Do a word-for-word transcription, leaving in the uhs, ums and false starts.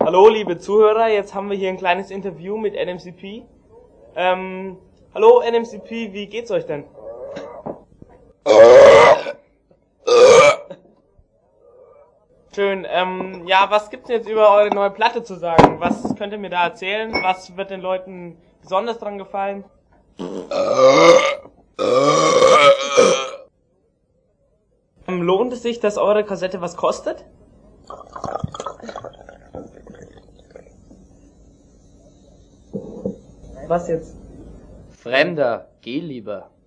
Hallo, liebe Zuhörer, jetzt haben wir hier ein kleines Interview mit N M C P. Ähm, hallo N M C P, wie geht's euch denn? Schön, ähm, ja, was gibt's denn jetzt über eure neue Platte zu sagen? Was könnt ihr mir da erzählen? Was wird den Leuten besonders dran gefallen? Ähm, lohnt es sich, dass eure Kassette was kostet? Was jetzt? Fremder, geh lieber.